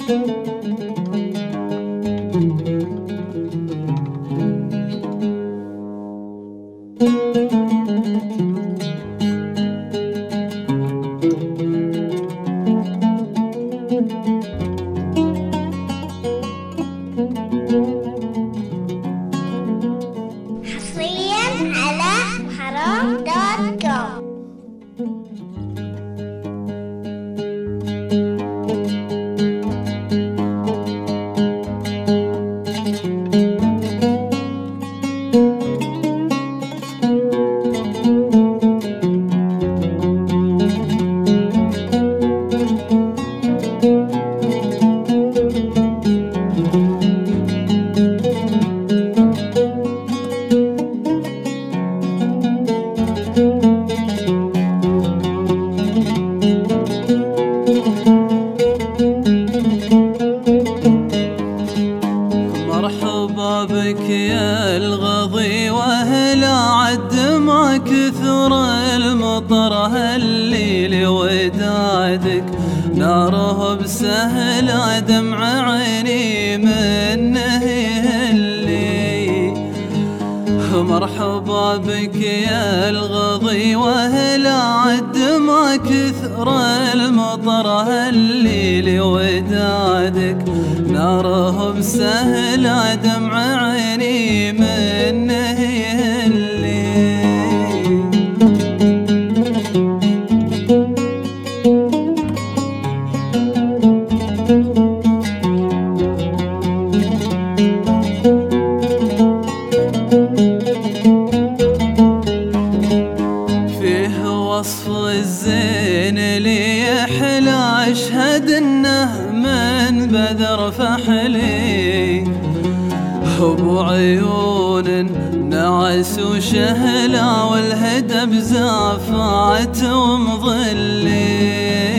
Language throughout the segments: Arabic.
حصريا على حرام.com. مرحبا بك يا الغضي واهلا عد ما كثر المطر هالليل ودادك ناره بسهل دمع عيني منه يهلي. مرحبا بك يا الغضي واهلا عد ما كثر المطر هالليل ودادك ناره بسهل دمع عيني منه يهلي. وصف الزين لي يحلى اشهد انه من بدر فحلي ابو عيون نعس وشهلا والهدى بزافات ومظلي.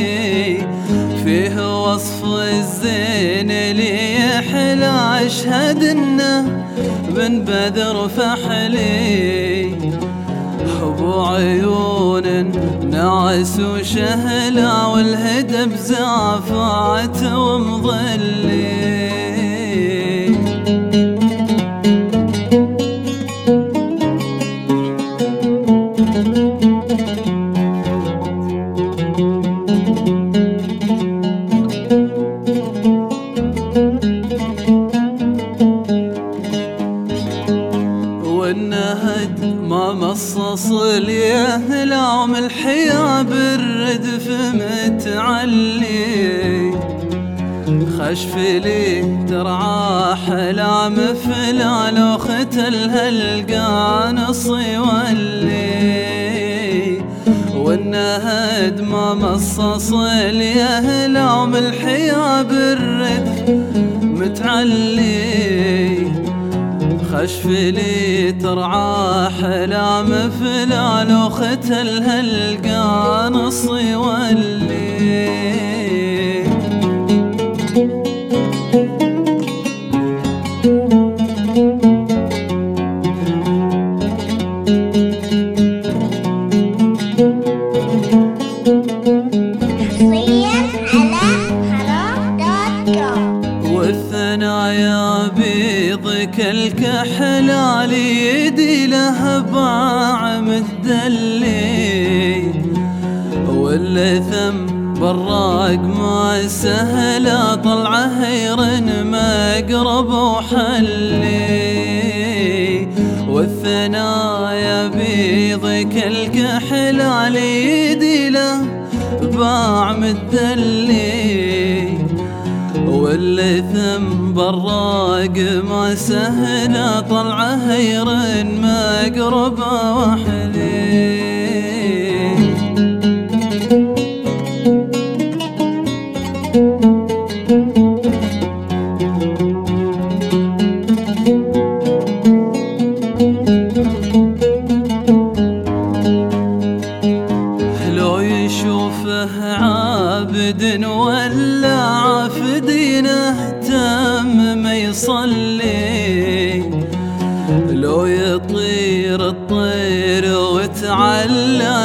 فيه وصف الزين لي يحلى اشهد انه من بدر فحلي ابو عيون نعس وشهلا والهدى بزافات ومظلي. والنهد ما مصص اليهلا الحيا بالردف متعلي خشف لي ترعى حلام فلال وختلها القانص يولي. والنهد ما مصص اليهلا الحيا بالردف متعلي خشف لي ترعى حلام فلال وختلها القانص يولي. والثنايا بيضك الكحلال يدي له باع متدلي واللثم براق ما سهلا طلعه يرن مقرب وحلي. والثنايا بيضك الكحلال يدي له باع متدلي واللثم براق ما سهلا طلعه يرن مقرب وحلي. لو يشوفه عابد ولا عافدينه تم ما يصلي لو يطير الطير وتعلى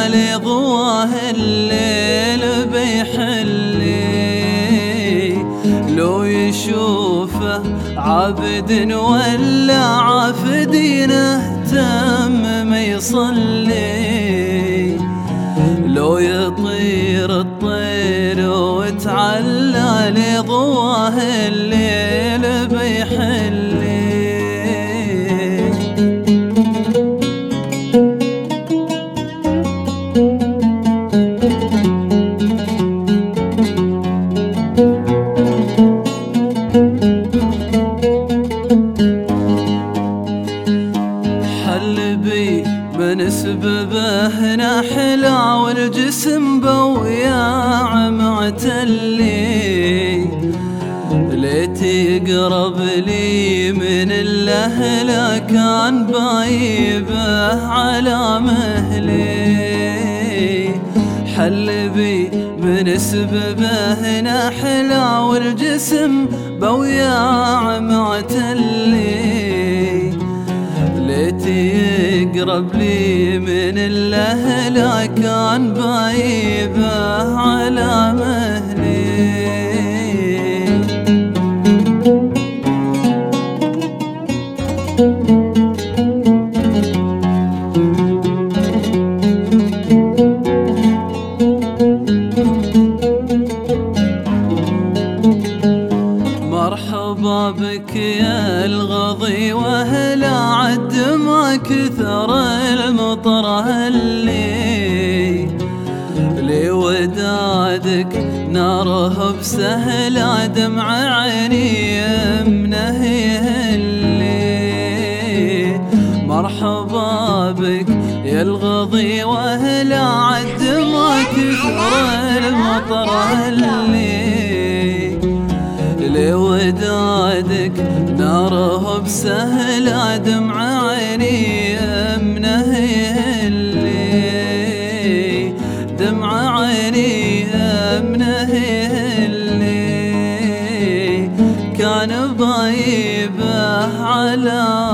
لضواه الليل بيحلي. لو عابد ولا عافدين اهتم ما يصلي، لو يطير الطير وتعلى لضواه الليل بيحلي. حل بي من سببه نحلا والجسم بوياع معتلي، ليت يقرب لي من الأهل كان بايبه على مهلي. حل بي من سببه نحلا والجسم بوياع معتلي، ليت يقرب لي من الأهل كان بايبه على مهلي. مرحبا بك يا الغضي وهلا عد ما كثر المطر هلي، لودادك ناره بسهل دمع عيني يمنه يهلي. مرحبا بك يا الغضي وهلا عد ما كثر المطر هلي، لودادك ناره بسهل دمع عيني يمنه يهلي، دمع عيني يمنه يهلي، كان بايبه على